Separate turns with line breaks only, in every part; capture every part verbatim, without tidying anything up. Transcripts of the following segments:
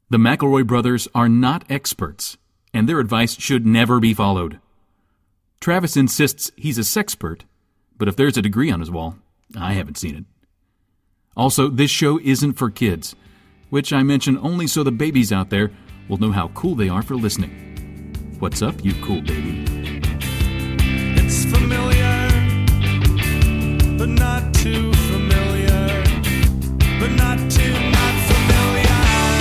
The McElroy brothers are not experts, and their advice should never be followed. Travis insists he's a sexpert, but if there's a degree on his wall, I haven't seen it. Also, this show isn't for kids, which I mention only so the babies out there will know how cool they are for listening. What's up, you cool baby?
It's familiar, but not too familiar, but not too not familiar.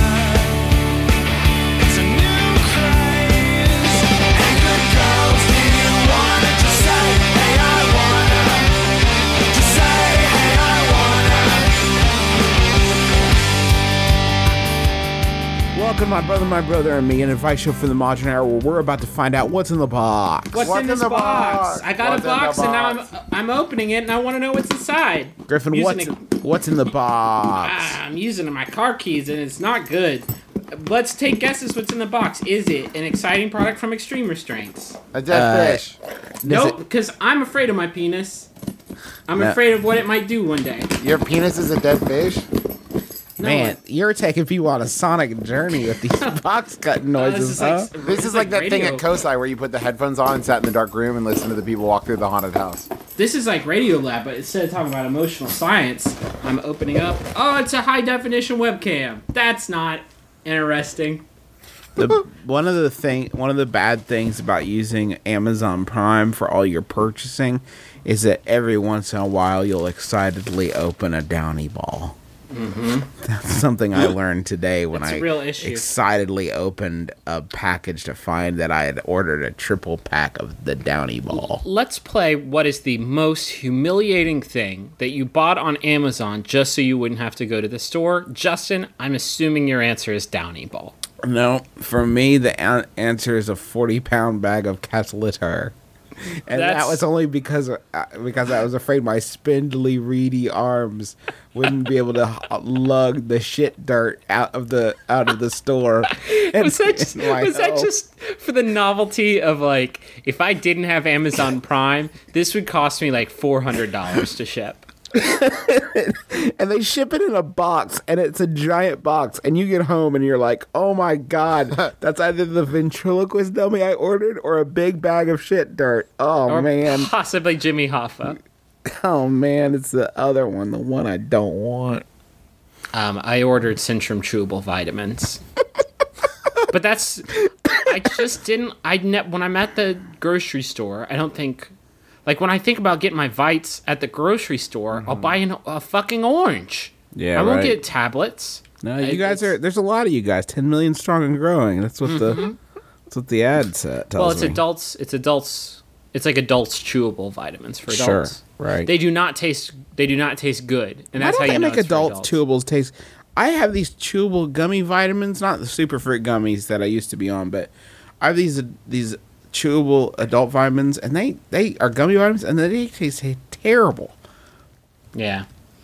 It's a new craze. Hey, good girls, do you wanna just say, hey, I wanna? Just say, hey, I wanna.
Welcome, my brother, my brother, and me, an advice show for the modern era where we're about to find out what's in the box.
What's,
What's
in this
in the
box?
box?
I got
What's
a
in the
box, and now
box?
I'm I'm opening it, and I want to know what's inside.
Griffin,
Using
what's
a-
what's in the box?
Ah, I'm using my car keys, and it's not good. Let's take guesses. What's in the box? Is it an exciting product from Extreme Restraints?
A dead
Uh,
fish.
Nope, because I'm afraid of my penis. I'm
No.
afraid of what it might do one day.
Your penis is a dead fish?
No,
Man,
it-
you're taking people on a sonic journey with these box cutting
uh,
noises,
this is
huh?
like,
This
this
is like that thing
radio.
at Kosai where you put the headphones on and sat in the dark room and listened to the people walk through the haunted house.
This is like Radio Lab, but instead of talking about emotional science, I'm opening up. Oh, it's a high definition webcam. That's not interesting.
the, one of the thing, one of the bad things about using Amazon Prime for all your purchasing is that every once in a while you'll excitedly open a Downy ball. Mm-hmm. That's something I learned today when
It's a
I
real issue.
excitedly opened a package to find that I had ordered a triple pack of the Downy ball.
Let's play what is the most humiliating thing that you bought on Amazon just so you wouldn't have to go to the store. Justin, I'm assuming your answer is Downy Ball.
No, for me the an- answer is a forty pound bag of cat litter. And
That's-
that was only because uh, because I was afraid my spindly, reedy arms wouldn't be able to h- lug the shit dirt out of the out of the store. and-
Was that just,
and my
was that
home.
just for the novelty of like, if I didn't have Amazon Prime, this would cost me like four hundred dollars to ship.
And they ship it in a box, and it's a giant box, and you get home and you're like, oh my god, that's either the ventriloquist dummy I ordered or a big bag of shit dirt. Oh
Or
man,
possibly Jimmy Hoffa.
oh man, it's the other one, the one I don't want.
Um, I ordered Centrum chewable vitamins. But that's, I just didn't, I ne- when I'm at the grocery store, I don't think, like when I think about getting my Vites at the grocery store, I'll buy an, a fucking orange.
Yeah,
I won't
right.
get tablets.
No,
I-
you guys
it's-
are. There's a lot of you guys. Ten million strong and growing. That's what the. That's what the ad set tells
Well, it's
me.
adults, it's adults, it's like adults chewable vitamins for
Sure,
adults.
right.
They do not taste, they do not taste good. And
Why
that's
don't
how
they
you know
make
it's for
adult
adults.
chewables taste? I have these chewable gummy vitamins, not the superfruit gummies that I used to be on, but I have these these chewable adult vitamins, and they they are gummy vitamins, and they taste terrible.
Yeah.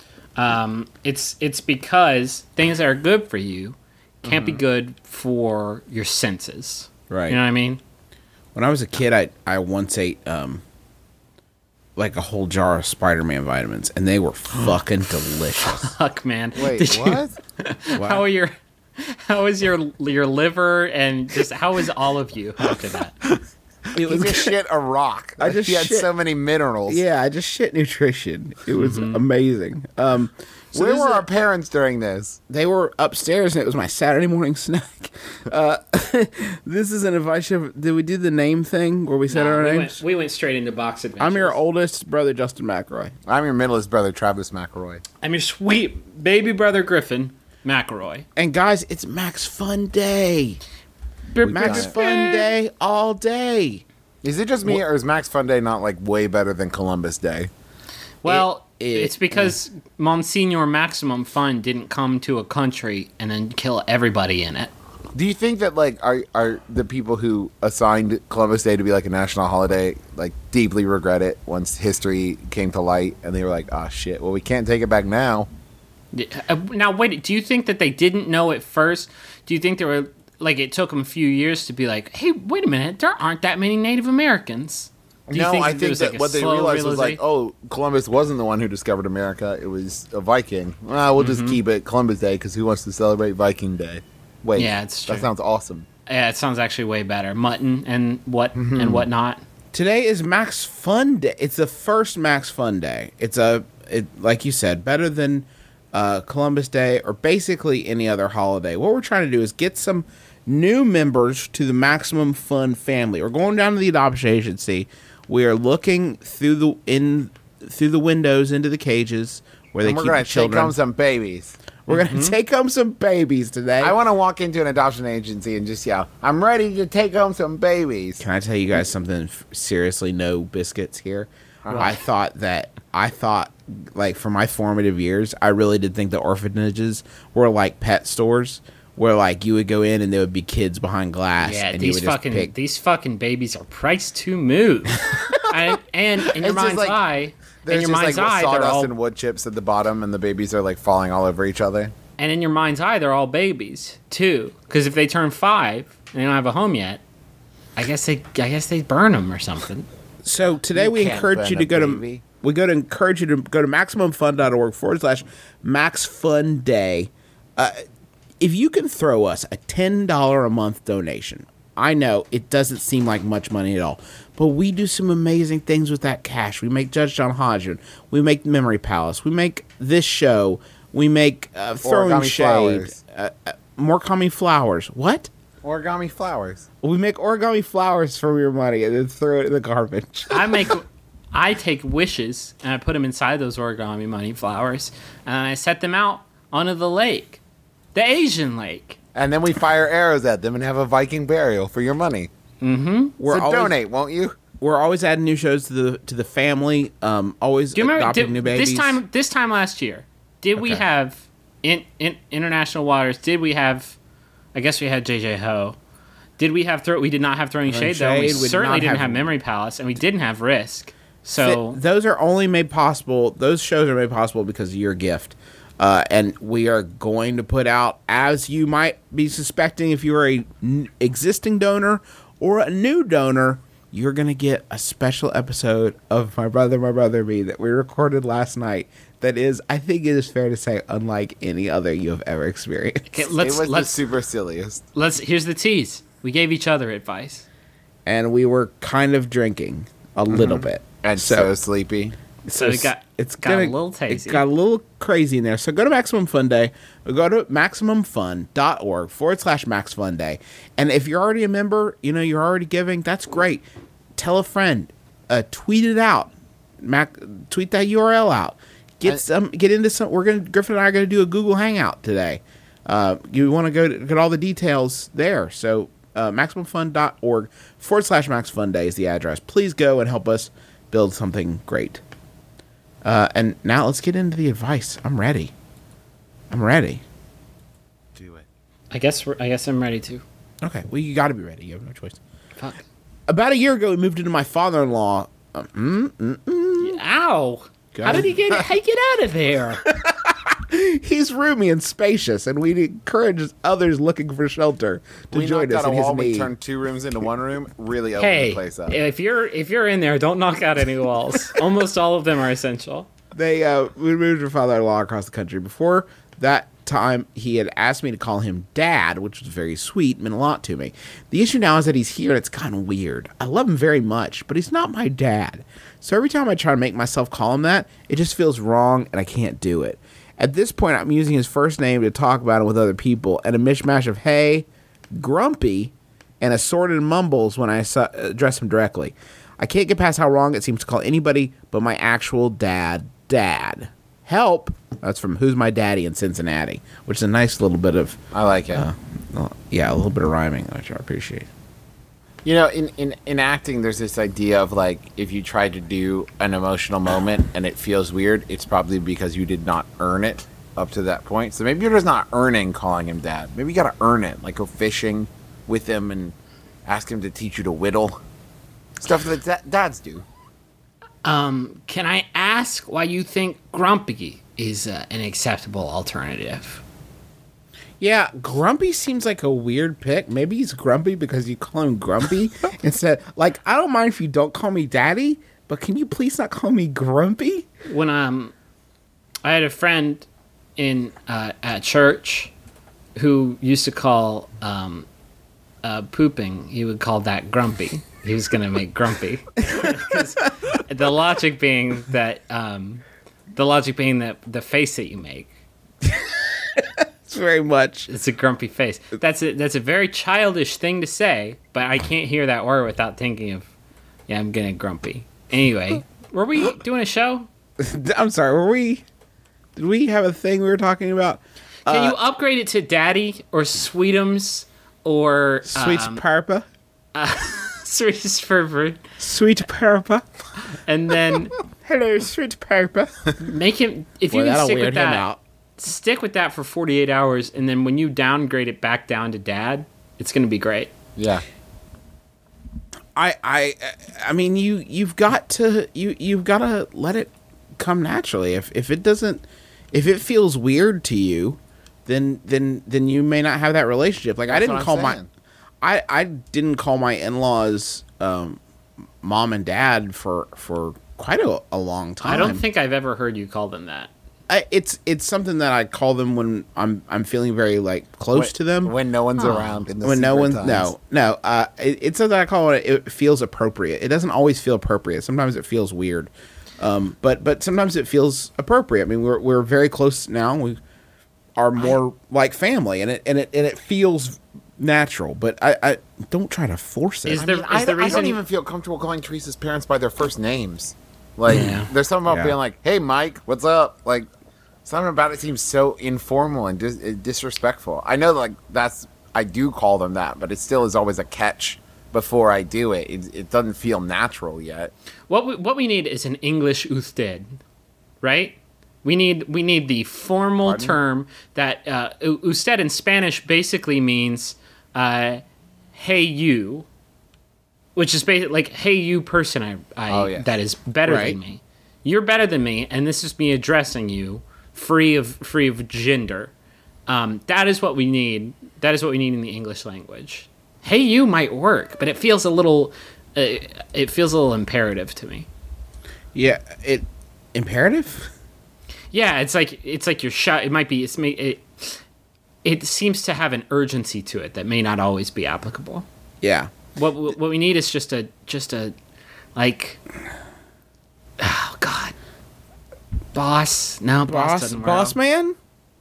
Um, it's it's because things that are good for you can't be good for your senses.
Right.
You know what I mean?
When I was a kid, I I once ate um like a whole jar of Spider-Man vitamins, and they were fucking delicious.
Fuck, man.
Wait,
Did you-
what?
How are your how is your your liver and just how is all of you after that?
It
He just shit a rock.
I just
he had
shit-
so many minerals.
Yeah, I just shit nutrition. It was amazing. Um, so
Where
this
were
is a-
our parents during this?
They were upstairs, and it was my Saturday morning snack. Uh, this is an advice show. Did we do the name thing where we said
No,
our
we,
names?
went, we went straight into box adventures.
I'm your oldest brother, Justin McElroy.
I'm your middleest brother, Travis McElroy.
I'm your sweet baby brother Griffin McElroy.
And guys, it's Max Fun Day. Max
got it.
Fun Day all day.
Is it just me, or is Max Fun Day not like way better than Columbus Day?
Well,
It- it-
it's because Monsignor Maximum Fun didn't come to a country and then kill everybody in it.
Do you think that like are are the people who assigned Columbus Day to be like a national holiday like deeply regret it once history came to light and they were like, ah, shit. Well, we can't take it back now.
Uh, Now, wait, do you think that they didn't know at first? Do you think they were, like, it took them a few years to be like, hey, wait a minute, there aren't that many Native Americans? Do you
No, I
there
think
was,
that
like, a
what they
slow
realized was like,
realization?
oh, Columbus wasn't the one who discovered America. It was a Viking. Well, we'll
Mm-hmm.
just keep it Columbus Day because who wants to celebrate Viking Day? Wait,
Yeah, it's true.
that sounds awesome.
Yeah, it sounds actually way better. Mutton and what and whatnot.
Today is Max Fun Day. It's the first Max Fun Day. It's a, it, like you said, better than uh, Columbus Day or basically any other holiday. What we're trying to do is get some new members to the Maximum Fun family. We're going down to the adoption agency. We are looking through the in through the windows into the cages where they
And we're
keep
gonna
the
take
children.
home some babies.
We're gonna take home some babies today.
I want to walk into an adoption agency and just yell, "I'm ready to take home some babies."
Can I tell you guys something f- seriously no biscuits here? I thought that, I thought, like, for my formative years, I really did think the orphanages were like pet stores where, like, you would go in and there would be kids behind glass.
Yeah,
and you
these
would just
fucking
pick.
these fucking babies are priced to move. and, and in your
It's just
mind's
like-
eye, in
There's
your
just
mind's
like
eye, they're
sawdust
all
and wood chips at the bottom, and the babies are like falling all over each other.
and in your mind's eye, they're all babies too. Because if they turn five and they don't have a home yet, I guess they I guess they burn them or something.
So today
You
we
can't
encourage
burn
you
a
to go
baby.
to, we go to encourage you to go to MaximumFun.org forward slash Max Fun Day. Uh, if you can throw us a ten dollars a month donation, I know it doesn't seem like much money at all, but we do some amazing things with that cash. We make Judge John Hodgman. We make Memory Palace. We make this show. We make uh, Throwing
Origami
Shade.
Flowers.
Uh, uh, Morikami Flowers. What?
Origami flowers.
We make origami flowers from your money and then throw it in the garbage.
I make, I take wishes and I put them inside those origami money flowers, and I set them out onto the lake, the Asian lake.
And then we fire arrows at them and have a Viking burial for your money.
We're
so
always,
donate, won't you?
We're always adding new shows to the to the family. Um, always
Do you remember
adopting
did-
new babies.
this time? This time last year, did we
Okay.
have in, in international waters? Did we have? I guess we had J J Ho. Did we have throw? We did not have throwing
Throwing
shade, though. We,
Shade, we did
certainly
not
didn't
have-
have Memory Palace, and we didn't have Risk.
Th-
So
those are only made possible. Those shows are made possible because of your gift. Uh, and we are going to put out, as you might be suspecting, if you are a n- existing donor or a new donor, you're going to get a special episode of My Brother, My Brother, Me that we recorded last night. That is, I think it is fair to say, unlike any other you have ever experienced.
okay, let's
it was
let's
the super silliest.
let's. Here's the tease. We gave each other advice.
And we were kind of drinking a little bit.
And so, sleepy.
So it got
it's
got
gonna,
a little
It
tasty.
got a little crazy in there. So go to Maximum Fun Day. Or go to MaximumFun.org forward slash Max Fun Day. And if you're already a member, you know, you're already giving, that's great. Tell a friend. Uh, tweet it out. Mac, tweet that U R L out. Get
I-
some. Get into some. We're gonna Griffin and I are gonna do a Google Hangout today. Uh, you want to go to, get all the details there. So uh, MaximumFun.org forward slash Max Fun Day is the address. Please go and help us build something great. Uh, and now let's get into the advice. I'm ready. I'm ready.
Do it.
I guess we're, I guess I'm ready to.
Okay. Well, you got to be ready. You have no choice.
Fuck.
About a year ago, we moved into my father-in-law. Uh, mm, mm, mm.
Ow! How did he get? How he get out of there?
He's roomy and spacious, and we encourage others looking for shelter to
We
join
knocked
us
out
in
a
his
wall. We
need.
turned two rooms into one room. Really opened
Hey,
the place up.
if you're if you're in there, don't knock out any walls. Almost all of them are essential.
They uh, we moved our father-in-law across the country. Before that time, he had asked me to call him Dad, which was very sweet, meant a lot to me. The issue now is that he's here, and it's kind of weird. I love him very much, but he's not my dad. So every time I try to make myself call him that, it just feels wrong, and I can't do it. At this point, I'm using his first name to talk about him with other people, and a mishmash of hey, grumpy, and assorted mumbles when I su- address him directly. I can't get past how wrong it seems to call anybody but my actual dad, Dad. Help! That's from Who's My Daddy in Cincinnati, which is a nice little bit of,
I like it.
uh, yeah, a little bit of rhyming, which I appreciate.
You know, in, in, in acting, there's this idea of like, if you try to do an emotional moment and it feels weird, it's probably because you did not earn it up to that point. So maybe you're just not earning calling him dad. Maybe you gotta earn it. Like go fishing with him and ask him to teach you to whittle. Stuff that da- dads do.
Um, can I ask why you think grumpy is uh, an acceptable alternative?
Yeah, Grumpy seems like a weird pick. Maybe he's grumpy because you call him Grumpy instead. Like, I don't mind if you don't call me Daddy, but can you please not call me Grumpy?
When um, I had a friend in uh, at church who used to call um, uh, pooping, he would call that grumpy. He was going to make grumpy. 'Cause the logic being that um, the logic being that the face that you make,
It's very much.
it's a grumpy face. That's a, that's a very childish thing to say, but I can't hear that word without thinking of, yeah, I'm getting grumpy. Anyway, were we doing a show?
I'm sorry. Were we? Did we have a thing we were talking about?
Can you upgrade it to Daddy or Sweetums or
Sweet
um,
Parpa.
Sweetest Fervor,
Sweet Parpa.
and then
Hello, Sweet Parpa.
make him if you
Boy,
can
that'll
stick
weird
with
him
that.
out.
Stick with that for forty-eight hours, and then when you downgrade it back down to Dad, it's going to be great.
Yeah.
I, I, I mean, you, you've got to, you, you've got to let it come naturally. If, if it doesn't, if it feels weird to you, then, then, then you may not have that relationship. Like I
That's
didn't
what I'm
call my,
saying.
I, I didn't call my in-laws, um, mom and dad for, for quite a, a long time.
I don't think I've ever heard you call them that.
I, it's, it's something that I call them when I'm, I'm feeling very like close to them.
When no one's around. In the
when no
secret
one's
times.
no no uh it, it's something I call it it feels appropriate. It doesn't always feel appropriate. Sometimes it feels weird, um but but sometimes it feels appropriate. I mean, we're we're very close now. We are more like family, and it and it and it feels natural. But I I don't try to force it.
Is
I,
there-
mean,
is
I,
the
I
reason-
don't even feel comfortable calling Teresa's parents by their first names. Like,
Yeah.
there's something about
Yeah.
being like, "Hey, Mike, what's up?" Like, something about it seems so informal and dis- disrespectful. I know, like that's I do call them that, but it still is always a catch before I do it. It, it doesn't feel natural yet.
What we, what we need is an English usted, right? We need we need the formal
Pardon?
term that uh, u- usted in Spanish basically means uh, "hey you," which is basically like "hey you person I, I
Oh, yes.
that is better
Right.
than me. You're better than me, and this is me addressing you, free of free of gender." Um, that is what we need. That is what we need in the English language. "Hey you" might work, but it feels a little. Uh, it feels a little imperative to me.
Yeah, it imperative.
Yeah, it's like it's like you're shut. It might be. It's may, it. It seems to have an urgency to it that may not always be applicable.
Yeah,
What what we need is just a just a like. Oh God. Boss. No, boss,
boss
doesn't work.
boss man.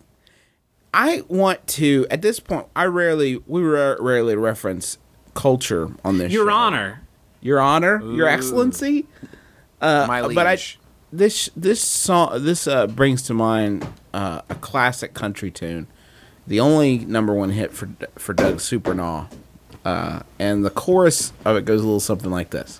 I want to at this point. I rarely we ra- rarely reference culture on this.
Your
show.
Honor.
Your Honor, Your
Ooh.
Excellency. Uh,
My
but I
liege.
this this song this uh, brings to mind uh, a classic country tune, the only number one hit for for Doug Supernaw, uh, and the chorus of it goes a little something like this.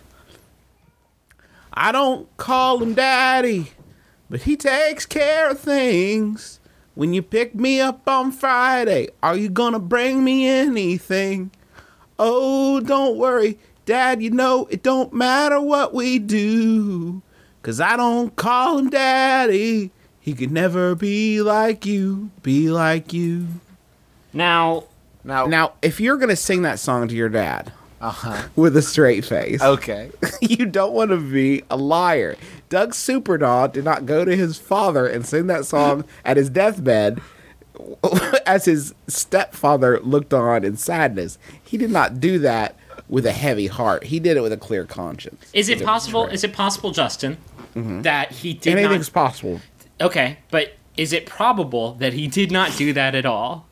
I don't call him daddy, but he takes care of things. When you pick me up on Friday, are you gonna bring me anything? Oh, don't worry, Dad, you know it don't matter what we do. Cause I don't call him daddy. He could never be like you, be like you.
Now,
Now,
Now, if you're gonna sing that song to your dad
uh-huh.
with a straight face,
Okay.
you don't want to be a liar. Doug Supernaw did not go to his father and sing that song at his deathbed as his stepfather looked on in sadness. He did not do that with a heavy heart. He did it with a clear conscience.
is it possible? Is it possible, Justin, that he did
Anything's
not?
possible.
Okay, but is it probable that he did not do that at all?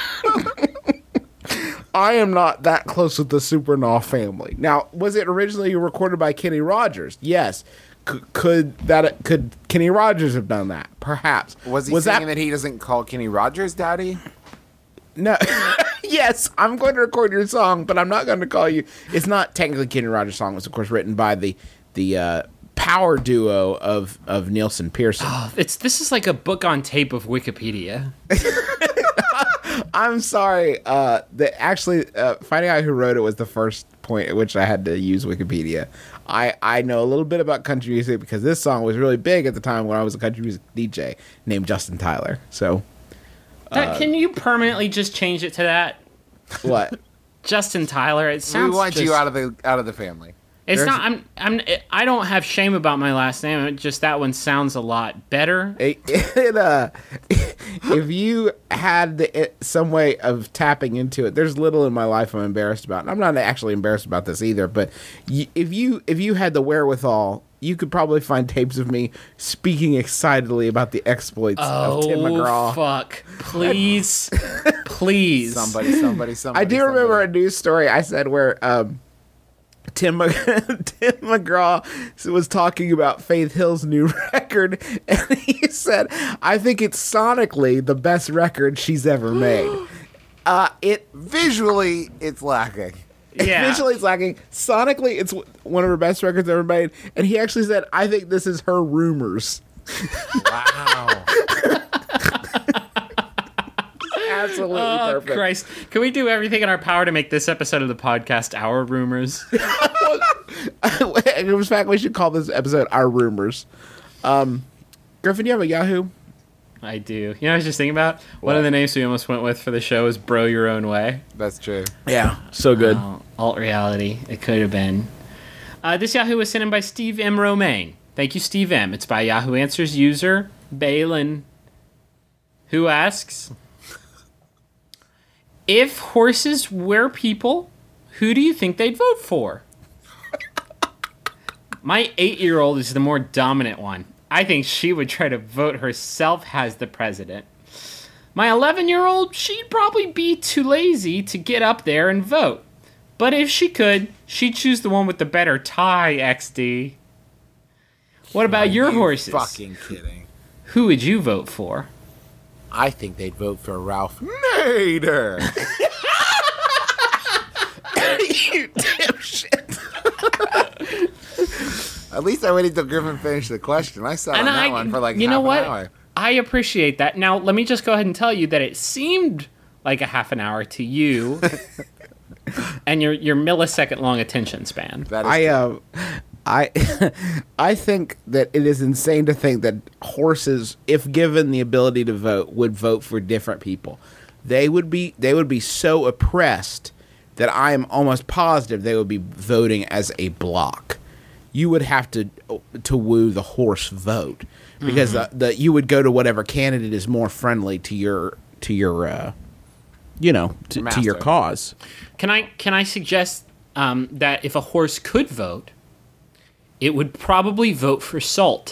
I am not that close with the Supernaw family. Now, was it originally recorded by Kenny Rogers? Yes. C- could that could Kenny Rogers have done that? Perhaps.
Was he saying that, he doesn't call Kenny Rogers daddy?
No. Yes, I'm going to record your song, but I'm not going to call you. It's not technically Kenny Rogers' song. It was, of course, written by the the uh, power duo of of Nielsen Pearson.
It's this is like a book on tape of Wikipedia.
I'm sorry. Uh, that actually uh, finding out who wrote it was the first point at which I had to use Wikipedia. I, I know a little bit about country music because this song was really big at the time when I was a country music D J named Justin Tyler. So
That, can you permanently just change it to that?
what?
Justin Tyler. It
We
sounds.
want
just,
you out of the out of the family.
It's
There's-
not. I'm. I'm. I don't have shame about my last name. It just that one sounds a lot better.
It, it, uh, if you had the, it, some way of tapping into it, there's little in my life I'm embarrassed about. And I'm not actually embarrassed about this either. But y- if you if you had the wherewithal, you could probably find tapes of me speaking excitedly about the exploits of Tim McGraw.
Oh fuck! Please, please.
Somebody, somebody, somebody.
I do remember a
somebody.
news story I said where um, Tim Mc- Tim McGraw was talking about Faith Hill's new record, and he said, "I think it's sonically the best record she's ever made." uh, it
Visually, it's lacking.
Yeah.
visually it's lacking. Sonically, it's w- one of her best records ever made. And he actually said, "I think this is her Rumors."
Wow.
Absolutely
Oh
perfect.
Christ! Can we do everything in our power to make this episode of the podcast our rumors?
In fact, we should call this episode "Our Rumors." Um, Griffin, you have a Yahoo?
I do. You know, what I was just thinking about one of the names we almost went with for the show is "Bro Your Own Way."
That's true.
Yeah, so good.
Oh, alt reality. It could have been. Uh, this Yahoo was sent in by Steve M. Romaine. Thank you, Steve M. It's by Yahoo Answers user Balin, who asks, if horses were people, who do you think they'd vote for? My eight-year-old is the more dominant one. I think she would try to vote herself as the president. My eleven-year-old, she'd probably be too lazy to get up there and vote. But if she could, she'd choose the one with the better tie, X D. What about your
You
horses?
Fucking kidding.
Who would you vote for?
I think they'd vote for Ralph Nader.
You dipshit.
At least I waited till Griffin finished the question. I sat on that
I,
one for like
you
half
know what?
an hour.
I appreciate that. Now, let me just go ahead and tell you that it seemed like a half an hour to you and your your millisecond long attention span.
That is
I uh, I I think that it is insane to think that horses, if given the ability to vote, would vote for different people. They would be they would be so oppressed that I am almost positive they would be voting as a block. You would have to to woo the horse vote because
Mm-hmm.
the, the you would go to whatever candidate is more friendly to your to your uh, you know to, to your
Master.
cause.
Can I can I suggest um, that if a horse could vote, it would probably vote for Salt.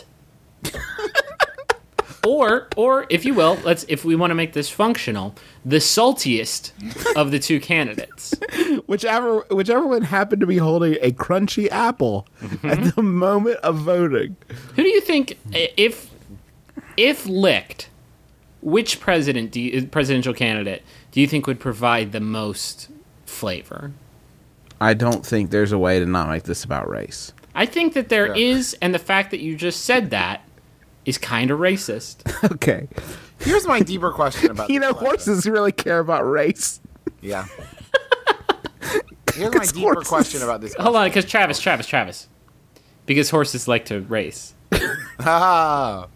Or, or if you will, let's if we want to make this functional, the saltiest of the two candidates.
Whichever whichever one happened to be holding a crunchy apple at the moment of voting.
Who do you think, i- if if licked, which president do you, presidential candidate do you think would provide the most flavor?
I don't think there's a way to not make this about race.
I think that there
Yeah.
is, and the fact that you just said that is kind of racist.
Okay.
Here's my deeper question about
You
this
know,
question.
horses really care about race.
Yeah. Here's my
It's
deeper
horses.
question about this.
Hold on, because Travis, Travis, Travis. Because horses like to race.
Oh.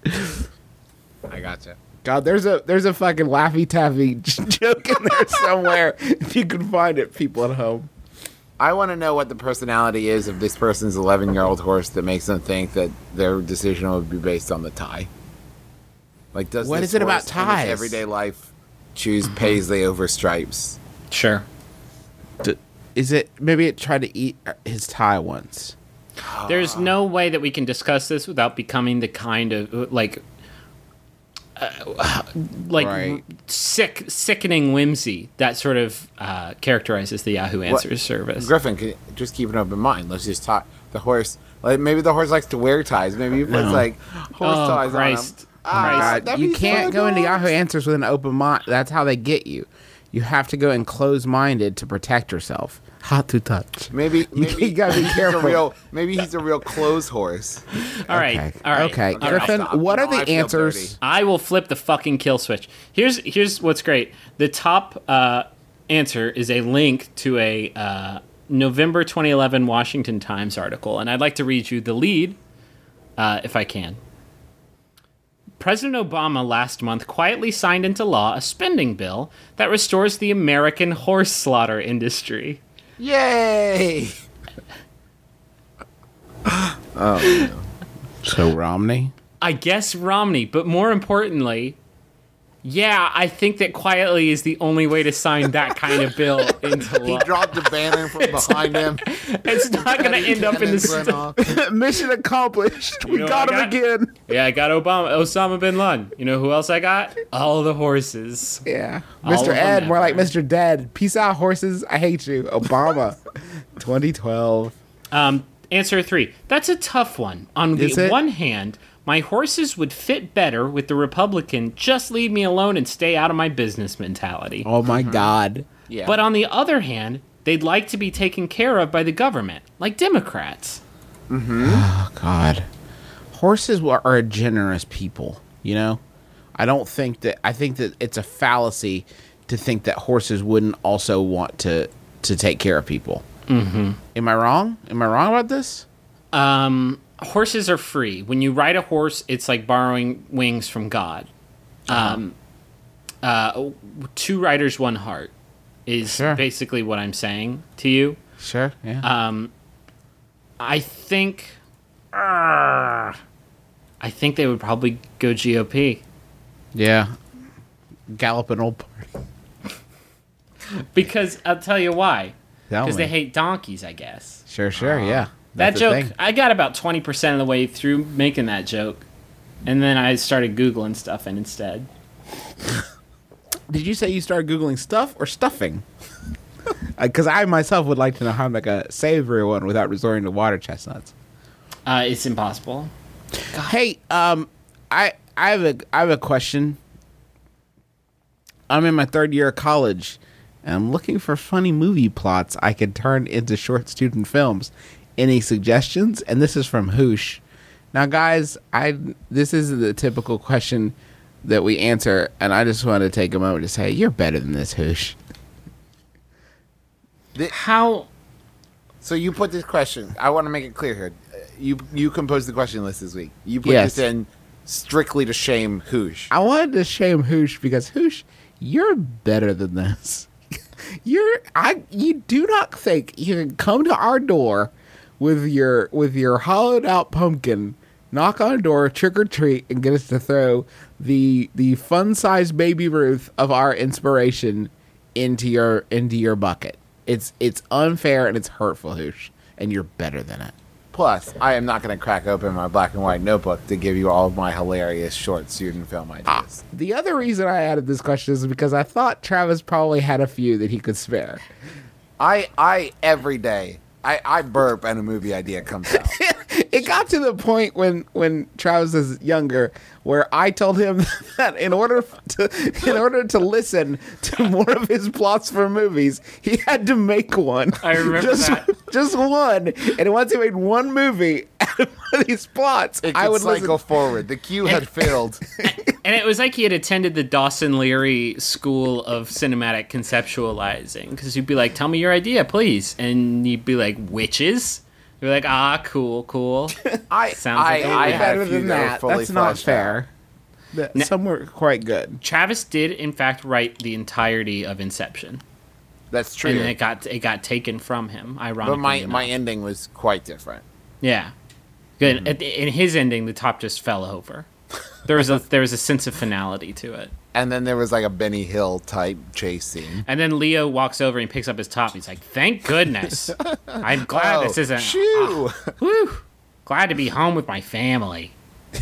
I gotcha.
God, there's a there's a fucking Laffy Taffy j- joke in there somewhere. If you can find it, people at home.
I want to know what the personality is of this person's eleven-year-old horse that makes them think that their decision would be based on the tie. Like, does
What
this
is it about
horse in its
ties?
everyday life choose paisley over stripes?
Sure.
D- Is it maybe it tried to eat his tie once?
There's no way that we can discuss this without becoming the kind of like, uh, like
Right.
sick, sickening whimsy that sort of uh, characterizes the Yahoo Answers service.
Griffin, can, just keep an open mind. Let's just talk. The horse, like maybe the horse likes to wear ties. Maybe you put
No.
like horse
Oh,
ties
Christ.
on him.
Oh,
Ah,
God,
that'd
you
be
can't
so
go into
cool.
Yahoo Answers with an open mind. That's how they get you. You have to go in closed-minded to protect yourself. Hot to touch.
Maybe, maybe
you gotta be
he's
careful.
A real, maybe he's a real clothes horse.
All right,
Okay.
all right,
Okay,
all right.
Griffin,
stop.
what are
No,
the
I feel
answers?
dirty.
I will flip the fucking kill switch. Here's here's what's great. The top uh, answer is a link to a uh, November twenty eleven Washington Times article, and I'd like to read you the lead, uh, if I can. President Obama last month quietly signed into law a spending bill that restores the American horse slaughter industry.
Yay!
So Romney?
I guess Romney, but more importantly, yeah, I think that quietly is the only way to sign that kind of bill into
He
law.
dropped the banner from behind him.
It's not going to end up in the
Cannons went
st-
off.
Mission accomplished. We
know
got
what I
him
got?
again.
Yeah, I got Obama, Osama bin Laden. You know who else I got? All the horses.
Yeah.
All
Mister
of them
Ed, more like
ever.
Mister Dead. Peace out, horses. I hate you. Obama. twenty twelve.
Um, answer three. That's a tough one. On
Is
the
it?
one hand, my horses would fit better with the Republican just leave me alone and stay out of my business mentality.
Oh my God.
Yeah.
But on the other hand, they'd like to be taken care of by the government, like Democrats.
Oh God. Horses wa- are a generous people, you know? I don't think that, I think that it's a fallacy to think that horses wouldn't also want to, to take care of people. Mm-hmm. Am I wrong? Am I wrong about this?
Um, horses are free. When you ride a horse, it's like borrowing wings from God. Um, uh, two riders, one heart is
Sure.
basically what I'm saying to you.
Sure. Yeah.
Um, I think, uh, I think they would probably go G O P
yeah. Galloping old party.
because I'll tell you why.
Tell
Because
me.
they hate donkeys, I guess.
Sure, sure, yeah.
That
That's the
joke,
thing.
I got about twenty percent of the way through making that joke, and then I started Googling stuff and instead.
Did you say you started Googling stuff or stuffing? Because I myself would like to know how to make a savory one without resorting to water chestnuts.
Uh, it's impossible.
Hey, um, I I have a I have a question. I'm in my third year of college, and I'm looking for funny movie plots I could turn into short student films. Any suggestions? And this is from Hoosh. Now, guys, I this isn't the typical question that we answer, and I just want to take a moment to say you're better than this, Hoosh.
How?
So you put this question. I want to make it clear here. Uh, You you composed the question list this week. You put
Yes.
this in strictly to shame Hoosh.
I wanted to shame Hoosh because Hoosh, you're better than this. You're I you do not think you can come to our door with your with your hollowed out pumpkin, knock on a door, trick or treat, and get us to throw the the fun sized baby Ruth of our inspiration into your into your bucket. It's it's unfair and it's hurtful, Hoosh, and you're better than it.
Plus, I am not going to crack open my black and white notebook to give you all of my hilarious short student film ideas.
The other reason I added this question is because I thought Travis probably had a few that he could spare.
I I every day I, I burp and a movie idea comes out.
It got to the point when when Travis was younger where I told him that in order to in order to listen to more of his plots for movies, he had to make one.
I remember
just,
that.
Just one. And once he made one movie out of one of these plots,
It
I
could
would
cycle
listen.
forward. The queue had failed.
And it was like he had attended the Dawson Leary School of Cinematic Conceptualizing, because he'd be like, "Tell me your idea, please," and you'd be like, "Witches." You're like, "Ah, cool, cool."
I
Sounds
I,
like a
I
win.
had
Better
a few
than
that were
that.
fully
That's not
fleshed out.
fair. That, some were quite good.
Travis did, in fact, write the entirety of Inception,
That's true.
and then it got it got taken from him. Ironically,
But my,
enough.
my ending was quite different.
Yeah. Good. At the- in his ending, the top just fell over. There was a there was a sense of finality to it.
And then there was like a Benny Hill type chase scene.
And then Leo walks over and picks up his top. He's like, "Thank goodness! I'm glad
Oh,
this isn't.
Shoo!
Whew, glad to be home with my family."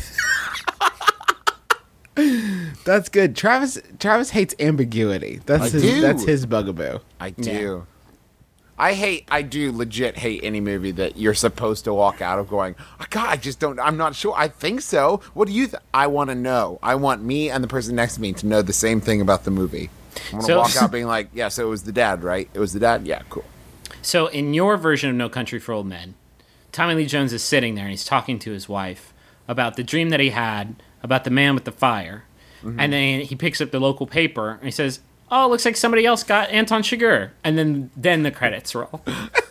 That's good. Travis Travis hates ambiguity. That's
I
his
do.
that's his bugaboo.
I do. I hate, I do legit hate any movie that you're supposed to walk out of going, oh, God, I just don't, I'm not sure. I think so. What do you think? I want to know. I want me and the person next to me to know the same thing about the movie. I want to
So-
walk out being like, yeah, so it was the dad, right? It was the dad? Yeah, cool.
So in your version of No Country for Old Men, Tommy Lee Jones is sitting there and he's talking to his wife about the dream that he had about the man with the fire.
Mm-hmm.
And then he picks up the local paper and he says, "Oh, it looks like somebody else got Anton Chigurh." And then then the credits roll.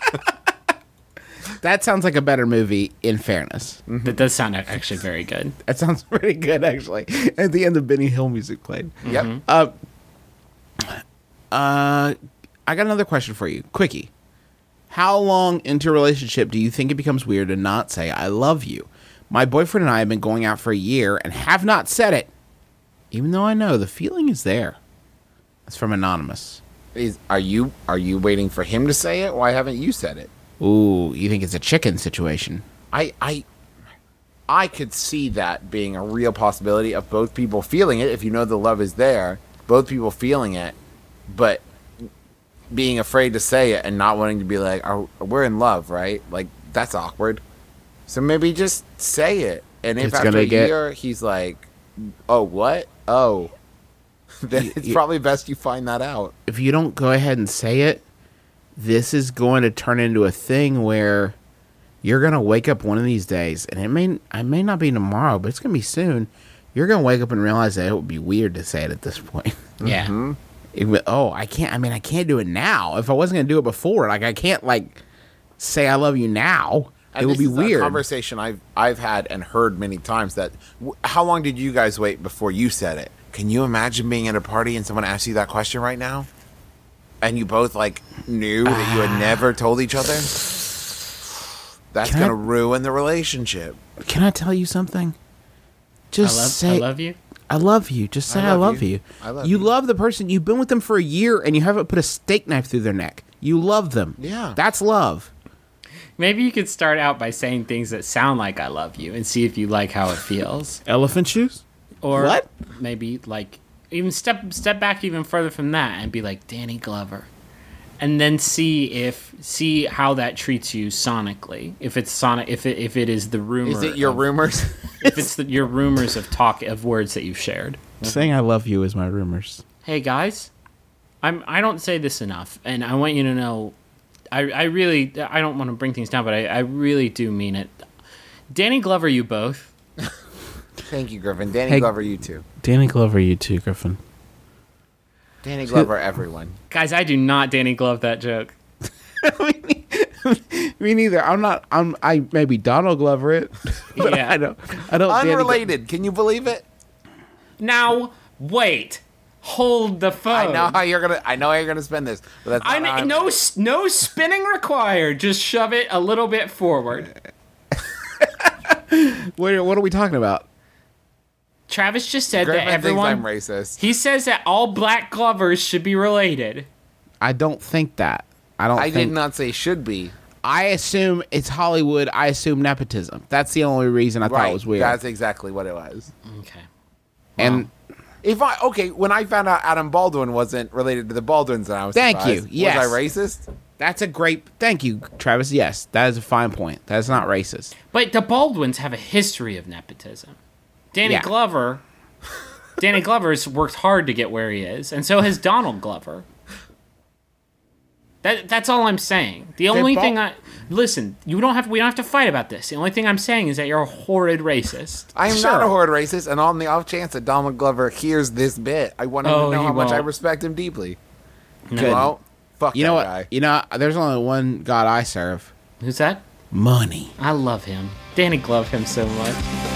That sounds like a better movie, in fairness.
That does sound actually very good.
That sounds pretty good, actually. At the end, the Benny Hill music played.
Yep.
Uh, uh, I got another question for you. Quickie. How long into a relationship do you think it becomes weird to not say I love you? My boyfriend and I have been going out for a year and have not said it, even though I know the feeling is there. That's from Anonymous.
Is, are you are you waiting for him to say it? Why haven't you said it?
Ooh, you think it's a chicken situation?
I I I could see that being a real possibility of both people feeling it. If you know the love is there, both people feeling it, but being afraid to say it and not wanting to be like, "Are we're in love, right?" Like that's awkward. So maybe just say it, and if
It's
after
gonna
a
get-
year he's like, "Oh, what? Oh," then it's
you-
probably best you find that out.
If you don't go ahead and say it, this is going to turn into a thing where you're going to wake up one of these days, and it may I may not be tomorrow, but it's going to be soon. You're going to wake up and realize that it would be weird to say it at this point.
Yeah.
It would- oh, I can't. I mean, I can't do it now. If I wasn't going to do it before, like I can't like say I love you now.
And
it would
this
be
is a
weird.
conversation I've I've had and heard many times. That w- how long did you guys wait before you said it? Can you imagine being at a party and someone asks you that question right now, and you both like knew that you had never told each other? That's
Can I-
gonna ruin the relationship.
Can I tell you something?
I
Just
love,
say
I love you.
I love you. Just say I
love
love,
you.
you.
I love
you
you.
love the person. You've been with them for a year and you haven't put a steak knife through their neck. You love them.
Yeah.
That's love.
Maybe you could start out by saying things that sound like I love you and see if you like how it feels.
Elephant shoes?
Or
What?
maybe like even step step back even further from that and be like Danny Glover. And then see if see how that treats you sonically. If it's sonic if it if it is the rumor
Is it your
of,
rumors?
if it's the, your rumors of talk of words that you've shared.
Saying I love you is my rumors.
Hey guys, I'm I don't say this enough, and I want you to know I, I really I don't want to bring things down, but I, I really do mean it. Danny Glover, you both.
Thank you, Griffin. Danny
Hey-
Glover, you too.
Danny Glover, you too, Griffin.
Danny Glover, everyone.
Guys, I do not Danny Glove that joke.
Me neither. I'm not. I'm. I maybe Donald Glover it, but
Yeah.
I don't. I don't. Danny Glo-
Unrelated. Can you believe it?
Now, wait. Hold the phone.
I know how you're gonna. I know how you're gonna spend this, but that's
I
not how
mean,
I'm-
no, s- no spinning required. Just shove it a little bit forward.
What, what are we talking about?
Travis just said
Griffin
that everyone.
thinks I'm racist.
He says that all black Glovers should be related.
I don't think that. I don't.
I
think,
did not say should be.
I assume it's Hollywood. I assume nepotism. That's the only reason I thought
Right.
it was weird.
That's exactly what it was.
Okay.
and
If I okay, when I found out Adam Baldwin wasn't related to the Baldwins, then I was
Thank
surprised.
you. Yes.
Was I racist?
that's a great. Thank you, Travis. Yes, that is a fine point. That's not racist.
But the Baldwins have a history of nepotism. Danny
Yeah.
Glover, Danny Glover's worked hard to get where he is, and so has Donald Glover. That that's all I'm saying. The only
Bal-
thing I listen, you don't have we don't have to fight about this. The only thing I'm saying is that you're a horrid racist.
I am
Sure.
not a horrid racist, and on the off chance that Donald Glover hears this bit, I want him
Oh,
to know
he
how much I
won't.
respect him deeply.
Good.
Well, fuck
You
that
know what?
guy.
You know, there's only one God I serve.
Who's that?
Money.
I love him. Danny Glove him so much.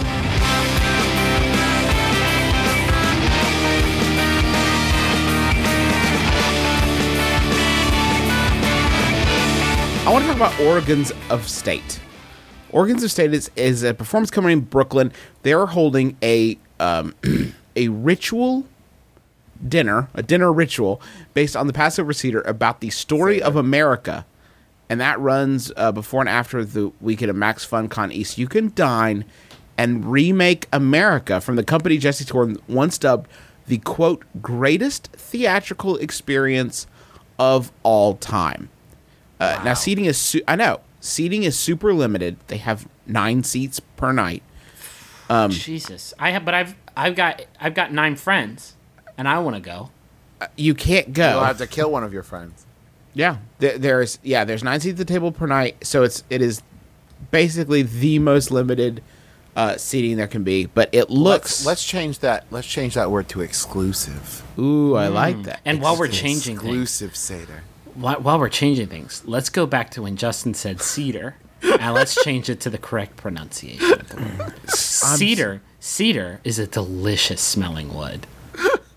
I want to talk about Organs of State. Organs of State is, is a performance company in Brooklyn. They're holding a um, a ritual dinner, a dinner ritual based on the Passover Seder about the story of America, and that runs uh, before and after the weekend of Max FunCon East. You can dine and remake America from the company Jesse Torn once dubbed the quote greatest theatrical experience of all time. Uh, Now seating is su- I know seating is super limited. They have nine seats per night. Um,
Jesus, I have, but I've I've got I've got nine friends, and I want to go.
You can't go.
You'll have to kill one of your friends.
Yeah, there, there's yeah, there's nine seats at the table per night, so it's it is basically the most limited uh, seating there can be. But it looks.
Let's, let's change that. Let's change that word to exclusive.
ooh, I like that.
And while we're
It's
changing things,
exclusive Seder.
while, while we're changing things, let's go back to when Justin said cedar, and let's change it to the correct pronunciation of the word. Cedar, cedar is a delicious smelling wood.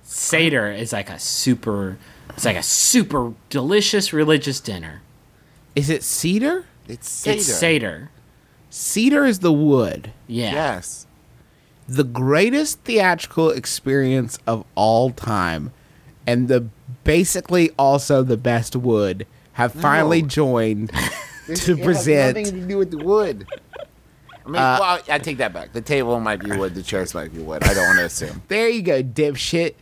Seder is like a super, it's like a super delicious religious dinner.
Is it cedar?
It's Seder.
It's Seder.
Cedar is the wood.
Yeah.
Yes.
The greatest theatrical experience of all time, and the basically also the best wood, have finally
No.
joined to
It has
present.
nothing to do with the wood. I mean,
Uh,
well, I take that back. The table might be wood. The chairs might be wood. I don't want to assume.
There you go, dipshit.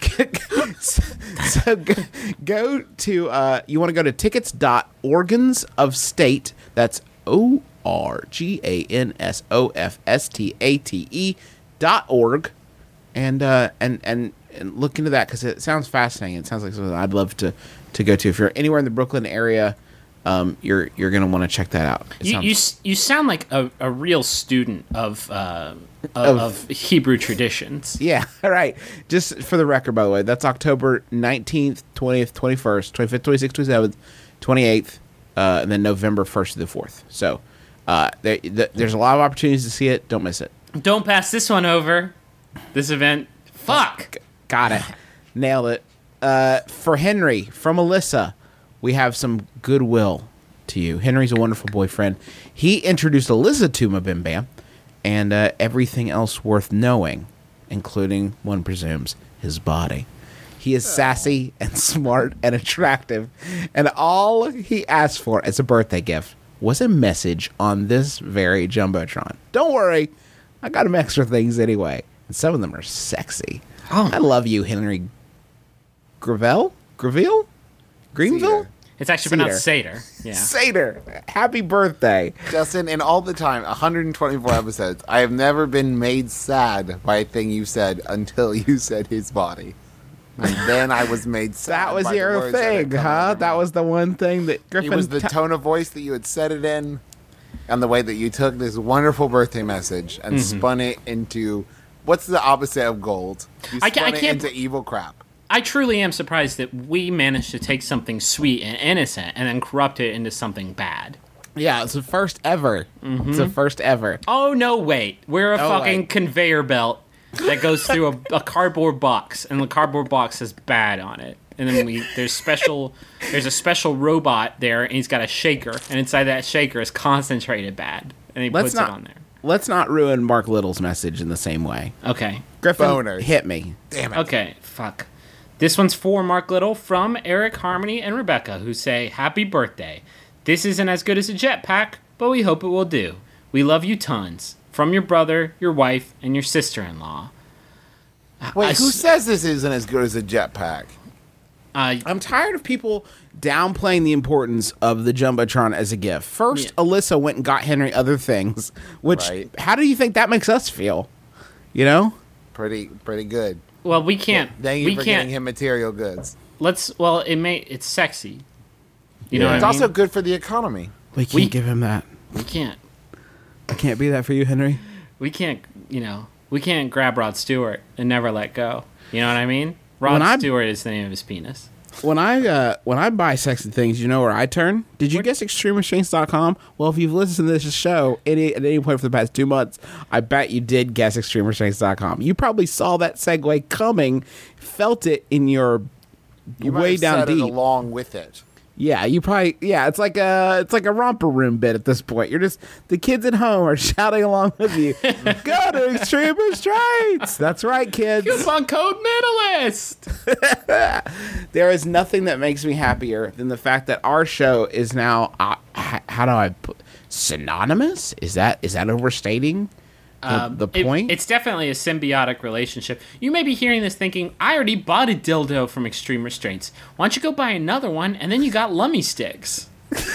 so so go, go to, uh, you want to go to tickets dot organs of state. That's O R G A N S O F S T A T E dot org. And, uh, and, and, and look into that because it sounds fascinating. It sounds like something I'd love to, to go to. If you're anywhere in the Brooklyn area, um, you're you're going to want to check that out. It
You,
sounds-
you s- you sound like a, a real student of, uh,
Of-
of of Hebrew traditions.
Yeah, all right. Just for the record, by the way, that's October nineteenth, twentieth, twenty-first, twenty-fifth, twenty-sixth, twenty-seventh, twenty-eighth, uh, and then November first to the fourth. So uh, there, th- there's a lot of opportunities to see it. Don't miss it.
Don't pass this one over. This event. Fuck.
Got it. Nailed it. Uh, for Henry, from Alyssa, we have some goodwill to you. Henry's a wonderful boyfriend. He introduced Alyssa to Mabim Bam and uh, everything else worth knowing, including, one presumes, his body. He is sassy and smart and attractive, and all he asked for as a birthday gift was a message on this very Jumbotron. Don't worry, I got him extra things anyway, and some of them are sexy.
Oh.
I love you, Henry Gravel? Graville? Greenville?
Cedar.
It's actually pronounced Seder. Yeah.
Seder. Happy birthday.
Justin, in all the time, one hundred twenty-four episodes, I have never been made sad by a thing you said until you said his body. And then I was made sad.
That was
by the
your
words that had
thing,
come out
huh?
of your
That
mouth.
was the one thing that Griffin...
It was the
t-
tone of voice that you had said it in, and the way that you took this wonderful birthday message and
Mm-hmm.
spun it into what's the opposite of gold? You
I ca-
spun
I
it
can't-
into evil crap.
I truly am surprised that we managed to take something sweet and innocent and then corrupt it into something bad.
Yeah, it's the first ever. It's the first ever.
Oh, no, wait. We're a
Oh,
fucking
wait.
conveyor belt that goes through a, a cardboard box, and the cardboard box has bad on it. And then we there's special there's a special robot there, and he's got a shaker, and inside that shaker is concentrated bad, and he
Let's
puts
not
it on there.
Let's not ruin Mark Little's message in the same way.
Okay.
Griffin,
Boners.
hit me.
Damn it.
Okay, fuck. This one's for Mark Little from Eric, Harmony, and Rebecca, who say, Happy birthday. This isn't as good as a jetpack, but we hope it will do. We love you tons. From your brother, your wife, and your sister-in-law.
Wait,
I
who
s-
says this isn't as good as a jetpack?
Uh,
I'm tired of people downplaying the importance of the Jumbotron as a gift. First,
Yeah.
Alyssa went and got Henry other things, which,
Right.
how do you think that makes us feel? You know?
Pretty, pretty good.
well, we can't.
Thank you
we
for
can't.
getting him material goods.
Let's. Well, it may. It's sexy. You know
Yeah.
what
It's
I
also
mean?
good for the economy.
We can't
We-
give him that.
We can't.
I can't be that for you, Henry.
We can't. You know. We can't grab Rod Stewart and never let go. You know what I mean? Rod
When I-
Stewart is the name of his penis.
When I uh, when I buy sexy things, you know where I turn? Did you guess extreme restraints dot com? Well, if you've listened to this show any, at any point for the past two months, I bet you did guess extreme restraints dot com. You probably saw that segue coming, felt it in your
You might
way
have
down
said it
deep.
along with it.
Yeah, you probably yeah. It's like a it's like a romper room bit at this point. You're just the kids at home are shouting along with you. Go to extreme restraints. That's right, kids.
Coupon code Mentalist.
There is nothing that makes me happier than the fact that our show is now uh, h- how do I put synonymous? Is that is that overstating the, the
It-
point?
it's definitely a symbiotic relationship. You may be hearing this thinking, I already bought a dildo from Extreme Restraints. Why don't you go buy another one, and then you got lummy sticks.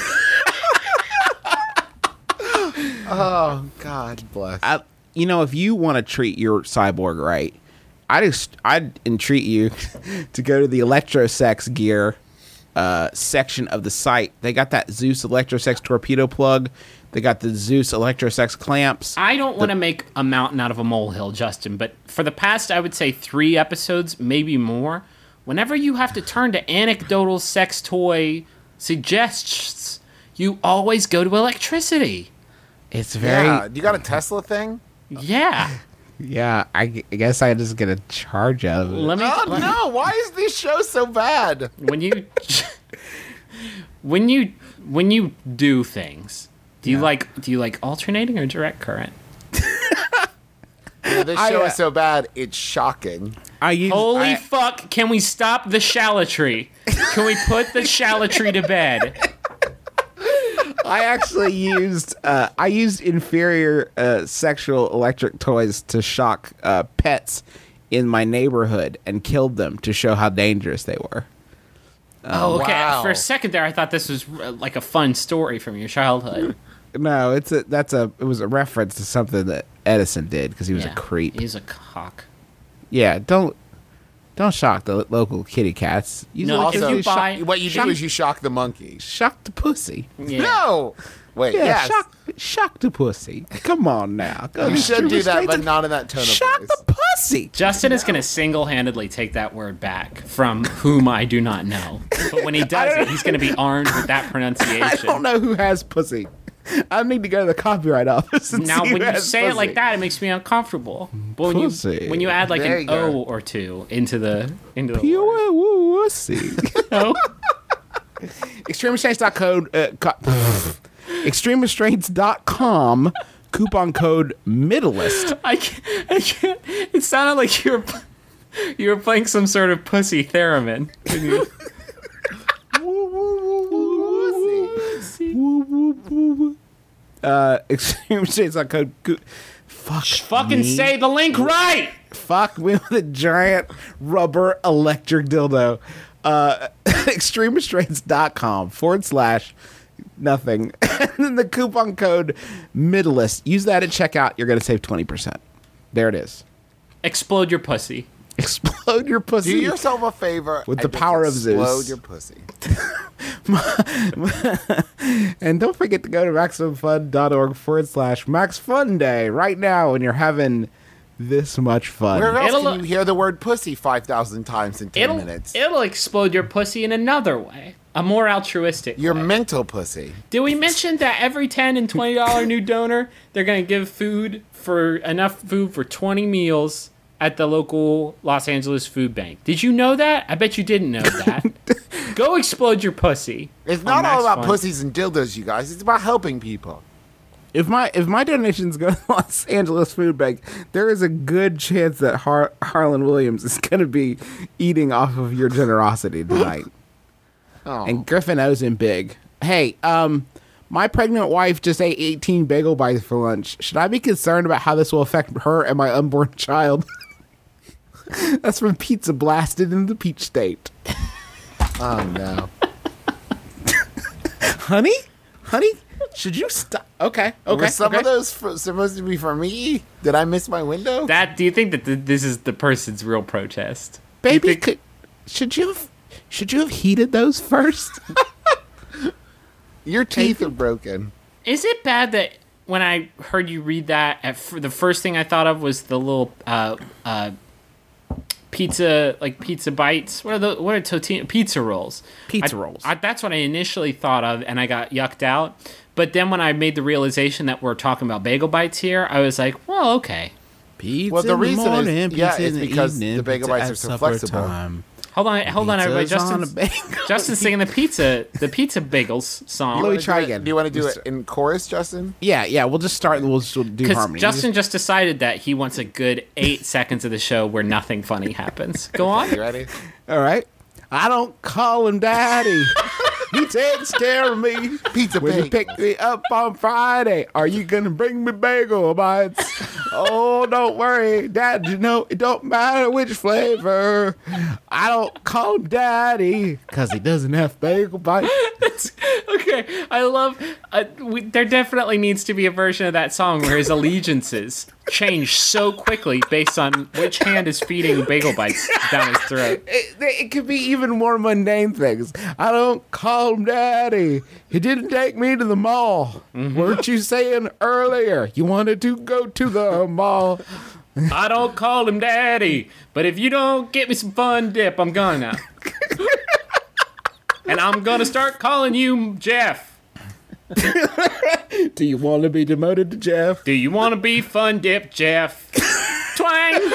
Oh, God bless.
I, you know, if you want to treat your cyborg right, I'd ex- I'd entreat you to go to the electrosex gear uh, section of the site. They got that Zeus electrosex torpedo plug. They got the Zeus electrosex clamps.
I don't want to make a mountain out of a molehill, Justin, but for the past, I would say three episodes, maybe more, whenever you have to turn to anecdotal sex toy suggestions, you always go to electricity.
It's very
yeah,
yeah.
you got a Tesla thing?
Yeah.
I, gu- I guess I just get a charge out of it.
Let me.
Oh,
let-
no. Why is this show so bad?
When you. When you when you do things, do you like do you like alternating or direct current?
You know, this
I,
show
uh,
is so bad, it's shocking.
I use
Holy
I,
fuck! Can we stop the shalatry? Can we put the shalatry to bed?
I actually used uh, I used inferior uh, sexual electric toys to shock uh, pets in my neighborhood and killed them to show how dangerous they were.
Oh, okay.
wow.
For a second there, I thought this was uh, like a fun story from your childhood.
No, it's a that's a it was a reference to something that Edison did because he was
Yeah,
a creep.
He's a cock.
Yeah, don't don't shock the local kitty cats. Use
No,
it like
if
a-
you
shock-
buy-
What you do
shock-
is you shock the monkey.
shock the pussy.
Yeah.
No! Wait,
Yeah,
yes.
shock shock the pussy. Come on now, go
You
to
should do that,
straight
but
to-
not in that tone of
shock
voice.
the pussy.
Justin is going to single-handedly take that word back from whom I do not know. But when he does it, he's going to be armed with that pronunciation.
I don't know who has pussy. I need to go to the copyright office and
Now,
see
when
who
you
has
say it
pussy.
like that, it makes me uncomfortable. But when
Pussy.
you when you add like
There
an
you go.
O or two into the into the word,
Pure pussy.
no?
extreme restraints dot code uh, co- extreme restraints dot com coupon code middleist.
I can't, I can't. It sounded like you were you were playing some sort of pussy theremin. When you-
uh extreme restraints dot code co- fuck
Fucking
me.
say the link right.
Fuck me with a giant rubber electric dildo. Uh, extreme restraints dot com forward slash nothing. And then the coupon code middleist. Use that at checkout. You're going to save twenty percent. There it is.
Explode your pussy.
Explode your pussy.
Do yourself a favor
With
and
the
just
power of Zeus.
explode your pussy.
And don't forget to go to maximumfun.org forward slash max fun day right now when you're having this much fun.
Where else
It'll-
can you hear the word pussy five thousand times in ten
It'll
minutes?
it'll explode your pussy in another way, a more altruistic.
Your
way.
mental pussy.
Did we mention that every ten and twenty dollar new donor, they're gonna give food for enough food for twenty meals at the local Los Angeles food bank? Did you know that? I bet you didn't know that. Go explode your pussy.
It's
on
not all
Max
about
Fun.
pussies and dildos, you guys. It's about helping people.
If my if my donations go to the Los Angeles Food Bank, there is a good chance that Har- Harlan Williams is going to be eating off of your generosity tonight.
Oh.
And Griffin owes him big. Hey, um, my pregnant wife just ate eighteen bagel bites for lunch. Should I be concerned about how this will affect her and my unborn child? That's from Pizza Blasted in the Peach State.
Oh, no.
Honey? Honey? Should you stop? Okay, okay.
Were some
okay.
of those for, supposed to be for me? Did I miss my window?
That do you think that th- this is the person's real protest?
Baby,
You think-
could, should you have should you have heated those first?
Your teeth are broken.
Is it bad that when I heard you read that, at f- the first thing I thought of was the little uh, uh, pizza, like pizza bites? What are the what are tortilla pizza rolls?
Pizza
I-
rolls.
I, that's what I initially thought of, and I got yucked out. But then when I made the realization that we're talking about bagel bites here, I was like, well, okay.
Pizza
Well, the
in the
reason is-
morning,
yeah,
pizza
it's
in the
because
evening,
the bagel
pizza
bites
at
are so
supper
flexible.
time.
Hold on, hold on, everybody.
Pizza's on
Justin's,
a bagel.
Justin's singing the pizza, the pizza bagels song.
Let me
Wanna
try
do it-
again.
Do you want to do
Just-
it in chorus, Justin?
Yeah, yeah. We'll just start and we'll just do
Because
harmony.
Justin just decided that he wants a good eight seconds of the show where nothing funny happens. Go on.
You ready?
All right. I don't call him daddy. He takes care of me.
Pizza
When you
bagel.
pick me up on Friday, are you gonna bring me bagel bites? Oh, don't worry, Dad. You know it don't matter which flavor. I don't call him daddy because he doesn't have bagel bites.
Okay, I love. Uh, we, there definitely needs to be a version of that song where his allegiances change so quickly based on which hand is feeding bagel bites down his throat.
It, it could be even more mundane things. I don't call him daddy. He didn't take me to the mall. Weren't you saying earlier you wanted to go to the mall?
I don't call him daddy, but if you don't get me some fun dip, I'm gonna. And I'm gonna start calling you Jeff.
Do you want to be demoted to Jeff?
Do you want to be fun dip, Jeff? Twang!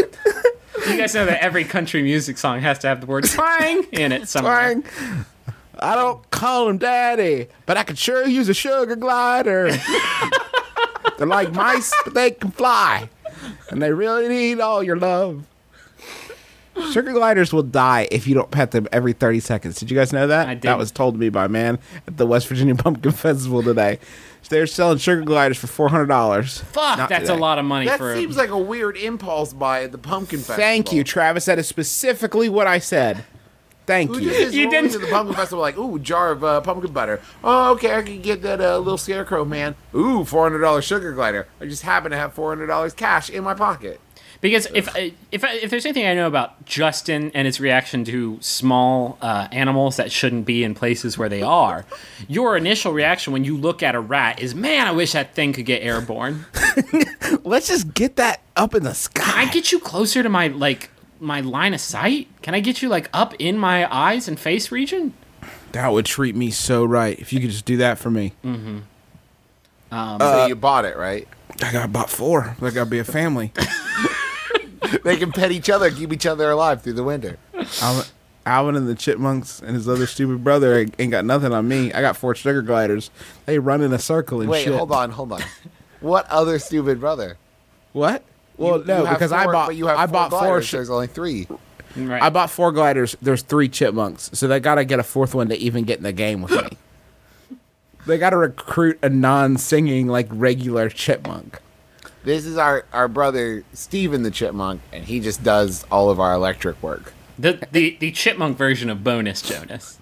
You guys know that every country music song has to have the word twang in it somewhere.
Twang. I don't call them daddy, but I could sure use a sugar glider. They're like mice, but they can fly. And they really need all your love. Sugar gliders will die if you don't pet them every thirty seconds. Did you guys know that?
I did.
That was told to me by a man at the West Virginia Pumpkin Festival today. They're selling sugar gliders for four hundred dollars.
Fuck, that's a lot of money
That
for.
seems like a weird impulse buy at the pumpkin festival.
Thank you, Travis. That is specifically what I said. Thank
Who
you.
just
You
you
didn't-
didn't to the pumpkin festival like, ooh, jar of uh, pumpkin butter. Oh, okay, I can get that uh, little scarecrow man. Ooh, four hundred dollar sugar glider. I just happen to have four hundred dollars cash in my pocket.
Because if I- if I- if there's anything I know about Justin and his reaction to small uh, animals that shouldn't be in places where they are, your initial reaction when you look at a rat is, "Man, I wish that thing could get airborne."
Let's just get that up in the sky.
Can I get you closer to my like my line of sight? Can I get you like up in my eyes and face region?
That would treat me so right if you could just do that for me.
Um,
so you bought it, right?
I got bought four. I got to be a family.
They can pet each other, keep each other alive through the winter.
Alvin, Alvin and the Chipmunks and his other stupid brother ain't, ain't got nothing on me. I got four sugar gliders. They run in a circle and
Wait,
shit.
hold on, hold on. What other stupid brother?
What? Well,
You-
no,
you have
because I
four-
bought
but you have
I
four
bought four.
gliders,
Sh-
There's only three.
right.
I bought four gliders. There's three chipmunks, so they got to get a fourth one to even get in the game with me. They got to recruit a non-singing like regular chipmunk.
This is our, our brother Steven the Chipmunk, and he just does all of our electric work.
the, the the chipmunk version of Bonus Jonas.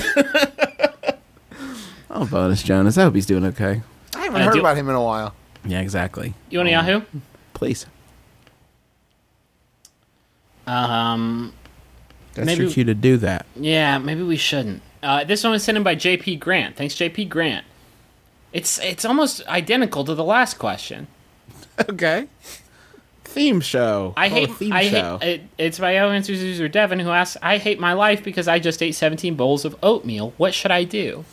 Oh, bonus Jonas. I hope he's doing okay.
I haven't
Uh,
heard
do-
about him in a while.
Yeah, exactly.
You want a Yahoo?
Please.
Um,
That's
Maybe-
your cue to do that.
yeah, maybe we shouldn't. Uh, this one was sent in by J P Grant. Thanks, J P Grant. It's it's almost identical to the last question.
Okay. Theme show.
I
Oh,
hate.
theme
I
show.
hate. It, it's by O Answers User Devin who asks, "I hate my life because I just ate seventeen bowls of oatmeal. What should I do?"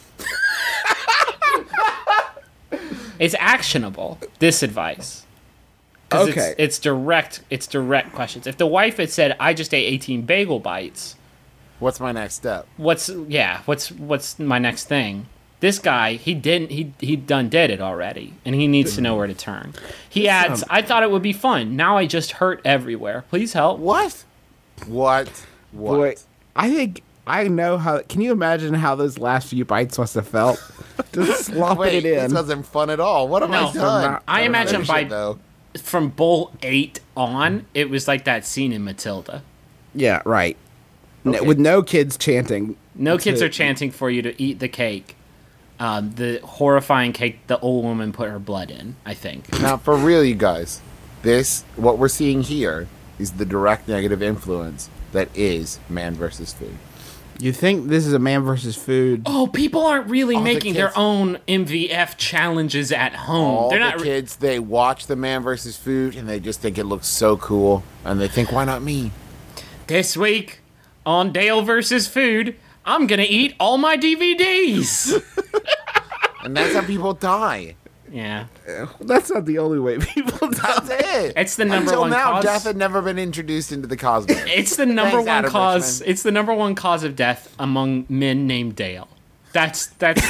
It's actionable. This advice. 'Cause
Okay.
It's, it's direct. It's direct questions. If the wife had said, "I just ate eighteen bagel bites,"
What's my next step?
what's yeah? What's what's my next thing? This guy, he didn't. He he done did it already, and he needs to know where to turn. He adds, "I thought it would be fun. Now I just hurt everywhere. Please help."
What? What? What?
Boy, I think I know how. Can you imagine how those last few bites must have felt? Just slopping
Wait,
it in.
this wasn't fun at all. What have
No.
I done?
I imagine
Finish
by
it, though.
from bowl eight on, it was like that scene in Matilda.
Yeah, right. N-
Okay.
with no kids chanting.
No kids
To-
are chanting for you to eat the cake. Um, the horrifying cake the old woman put her blood in, I think.
Now, for real, you guys, this, what we're seeing here, is the direct negative influence that is man versus food.
You think this is a man versus food?
Oh, people aren't really
All the
making their
kids-
own M V F challenges at home.
All
They're
the
not. Re-
kids, they watch the man versus food, and they just think it looks so cool, and they think, why not me?
this week on Dale versus Food, I'm gonna eat all my D V Ds.
And that's how people die.
Yeah,
That's not the only way people
That's
die.
it.
It's the number
Until
one
now,
cause-
death had never been introduced into the cosmos.
it's the number
Thanks,
one
Adam
cause.
Richman.
It's the number one cause of death among men named Dale. That's that's.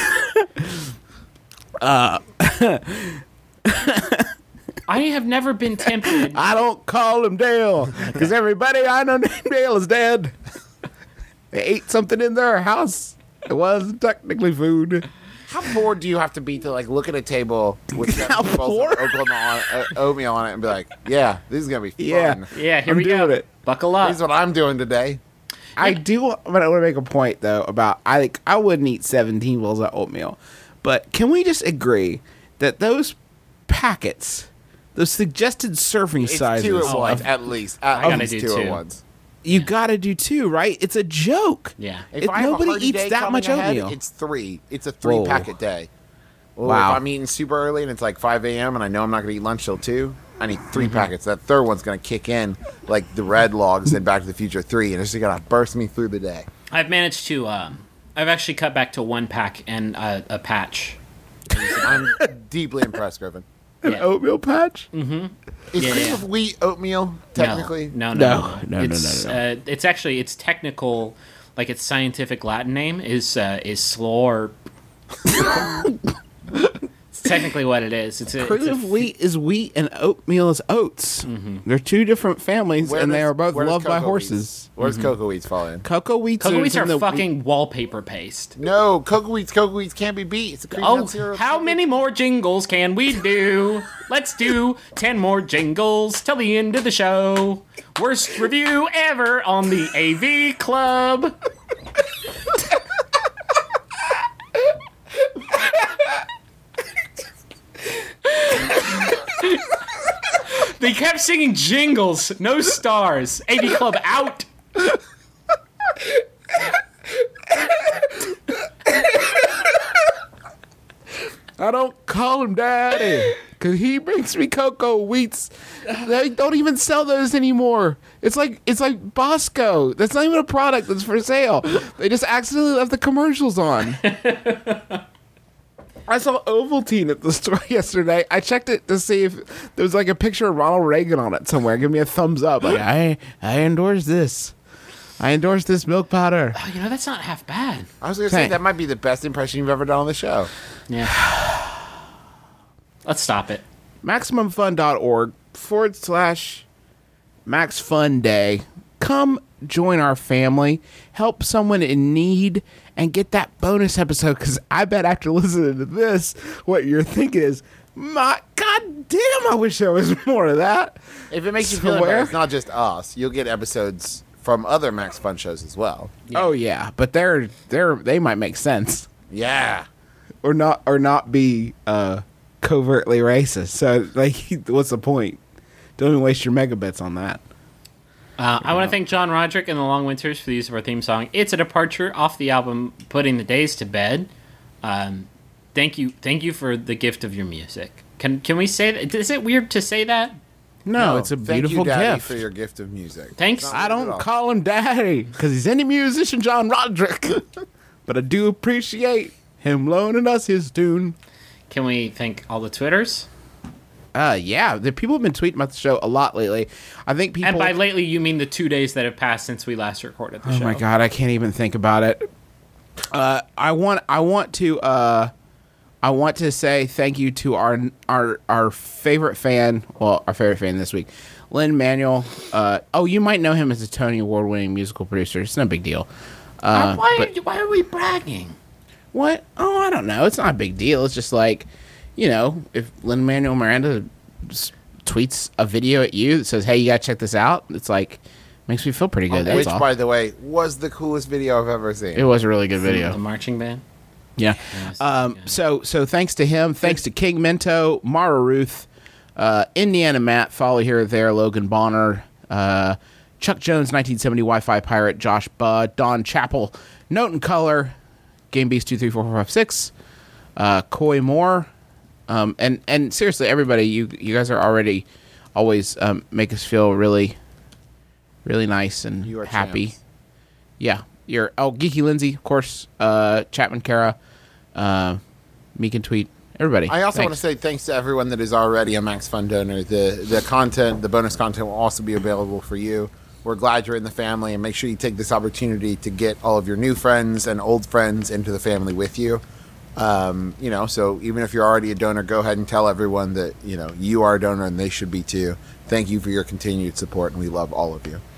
uh. I have never been tempted.
I don't call him Dale because everybody I know named Dale is dead. They ate something in their house. It wasn't technically food.
How poor do you have to be to like look at a table with
How
seven bowls
poor?
of oatmeal on, uh, oatmeal on it and be like, "Yeah, this is gonna be fun.
Yeah.
Yeah, here
I'm
we go.
doing it.
Buckle up.
This is what I'm doing today."
I do, but I want to make a point though about I like I wouldn't eat seventeen bowls of oatmeal, but can we just agree that those packets, those suggested serving
It's
sizes,
two at
Oh,
once,
I've-
at least. At
I gotta
least
do
two
two.
at once.
you got to do two, right? It's a joke.
Yeah.
If
It-
I have a
nobody
hearty
eats
day
that
coming
much
ahead,
oatmeal.
It's three. It's a three
Whoa.
packet day. Well,
Wow.
If I'm eating super early and it's like five a.m. and I know I'm not going to eat lunch till two, I need three
Mm-hmm.
packets. That third one's going to kick in like the red logs in Back to the Future three, and it's just going to burst me through the day.
I've managed to. Um, I've actually cut back to one pack and uh, a patch.
I'm deeply impressed, Griffin.
An
Yeah.
oatmeal patch.
Is
Yeah,
cream
yeah.
of wheat oatmeal technically?
No, no, no,
No, no, no,
it's,
no, no.
Uh, it's actually it's technical. like its scientific Latin name is uh, is slorp. It's technically what it is. It's a,
Cream
it's a
of wheat is wheat and oatmeal is oats. They're two different families,
Where
and they
does-
are both
where does
loved by
cocoa
horses.
Wheats, where does cocoa wheats fall in?
Cocoa wheats,
Cocoa
are
wheats
in
are
the
fucking wallpaper paste.
No, cocoa wheats, cocoa wheats can't be beat. It's a cream
Oh,
nut syrup.
how many more jingles can we do? Let's do ten more jingles till the end of the show. Worst review ever on the A V Club. They kept singing jingles, no stars. A V Club out.
I don't call him daddy because he brings me cocoa wheats. They don't even sell those anymore. It's like it's like Bosco. That's not even a product that's for sale. They just accidentally left the commercials on. I saw Ovaltine at the store yesterday. I checked it to see if there was like a picture of Ronald Reagan on it somewhere. Give me a thumbs up. Like I I endorse this. I endorse this milk powder.
Oh, you know, that's not half bad.
I was going to say,
Hey.
that might be the best impression you've ever done on the show.
Yeah. Let's stop it.
MaximumFun.org forward slash Max Fun Day. Come join our family, help someone in need, and get that bonus episode. Because I bet after listening to this, what you're thinking is, my god damn, I wish there was more of that.
If it makes you feel
Somewhere?
better, it's not just us. You'll get episodes from other Max Fun shows as well.
Oh yeah, but they're they're they might make sense
Yeah.
or not or not be uh, covertly racist. So like, what's the point? Don't even waste your megabits on that.
Uh, I want to thank John Roderick and the Long Winters for the use of our theme song. It's a departure off the album Putting the Days to Bed. Um, thank you, thank you for the gift of your music. Can can we say that? Is it weird to say that?
No, it's a
Thank
beautiful
you, Daddy,
gift.
for your gift of music.
Thanks.
It's not
I
weird at
don't
all.
call him daddy because he's any musician, John Roderick. But I do appreciate him loaning us his tune.
Can we thank all the Twitters?
Uh, yeah, the people have been tweeting about the show a lot lately. I think people.
And by lately, you mean the two days that have passed since we last recorded the
oh
show.
my god, I can't even think about it. Uh, I want, I want to, uh, I want to say thank you to our our our favorite fan. Well, our favorite fan this week, Lynn Manuel. Uh, oh, you might know him as a Tony Award-winning musical producer. It's no big deal. Uh,
why,
but-
why are we bragging?
What? Oh, I don't know. It's not a big deal. It's just like, you know, if Lin-Manuel Miranda s- tweets a video at you that says, "Hey, you gotta check this out," it's like makes me feel pretty good. That's
Which,
all.
by the way, was the coolest video I've ever seen.
It was a really good
The
video.
marching band?
Yeah.
Yes,
Um.
yeah.
So so thanks to him. Thanks to King Minto, Mara Ruth, uh, Indiana Matt, follow here or there, Logan Bonner, uh, Chuck Jones, nineteen seventy Wi-Fi Pirate, Josh Budd, Don Chappell, Note and Color, Game Beast two three four four five six, uh, Coy Moore, um, and and seriously, everybody, you you guys are already always um, make us feel really, really nice and
You are
happy.
champs.
Yeah, you're oh Geeky Lindsay, of course, uh, Chapman Kara, uh, Meek and Tweet, everybody.
I also want
Thanks.
to say thanks to everyone that is already a Max Fun donor. The the content, the bonus content will also be available for you. We're glad you're in the family, and make sure you take this opportunity to get all of your new friends and old friends into the family with you. Um, you know, so even if you're already a donor, go ahead and tell everyone that, you know, you are a donor and they should be too. Thank you for your continued support, and we love all of you.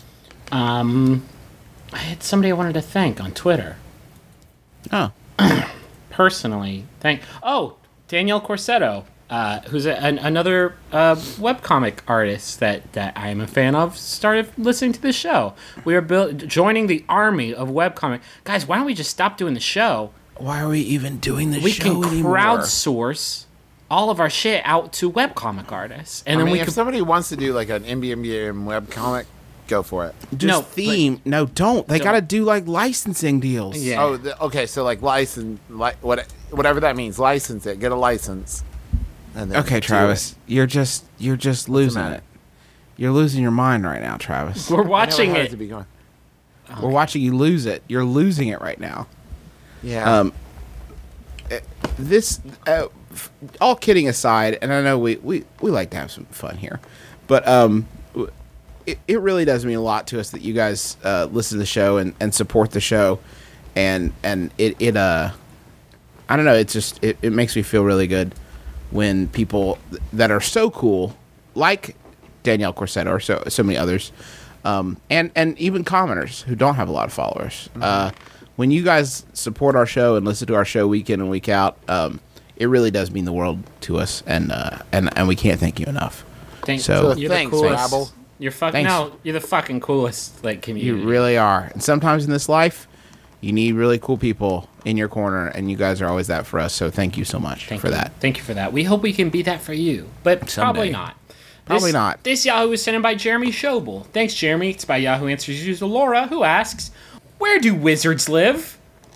Um, I had somebody I wanted to thank on Twitter.
Oh,
Personally, thank. Oh, Danielle Corsetto, uh, who's a, an, another uh, webcomic artist that, that I am a fan of, started listening to this show. We are build, joining the army of webcomic. Guys, why don't we just stop doing the show?
why are we even doing this
We
show
can
anymore?
crowdsource all of our shit out to webcomic artists. And
I
then
mean,
we
if
could.
somebody wants to do like an M B M B M webcomic, go for it.
Just
No,
theme. No, don't. They
Don't.
got to do like licensing deals.
Yeah.
Oh, the, okay. So like license, li- what, whatever that means, license it. Get a license. And then
Okay,
do
Travis,
it.
you're just you're just losing
matter?
it. You're losing your mind right now, Travis.
We're
I never
watching
had
it.
to be going.
We're watching you lose it. You're losing it right now.
Yeah.
Um, eh, this, uh, f- all kidding aside, and I know we, we, we like to have some fun here, but um, w- it, it really does mean a lot to us that you guys uh, listen to the show and, and support the show, and and it it uh, I don't know, it's just it, it makes me feel really good when people th- that are so cool, like Danielle Corsetto or so so many others, um, and and even commenters who don't have a lot of followers. Mm-hmm. Uh, when you guys support our show and listen to our show week in and week out, um, it really does mean the world to us, and uh, and and we can't thank you enough.
Thank
So
you're
thanks,
the coolest.
Rabble.
You're fucking
Thanks.
no. You're the fucking coolest. Like
You
community.
really are. And sometimes in this life, you need really cool people in your corner, and you guys are always that for us. So thank you so much
Thank
for
you.
that.
Thank you for that. We hope we can be that for you, but probably
Someday.
not.
Probably
This-
not.
This Yahoo was sent in by Jeremy Schobel. Thanks, Jeremy. It's by Yahoo Answers user Laura, who asks, "Where do wizards live?"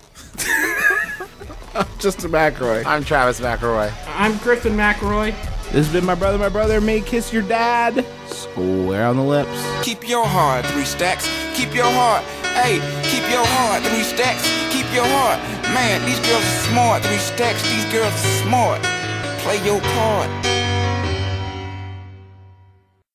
Just a McElroy.
I'm Travis McElroy.
I'm Griffin McElroy.
This has been my brother, my brother. May kiss your dad. Square on the lips.
Keep your heart, three stacks. Keep your heart. Hey, keep your heart, three stacks. Keep your heart. Man, these girls are smart, three stacks. These girls are smart. Play your part.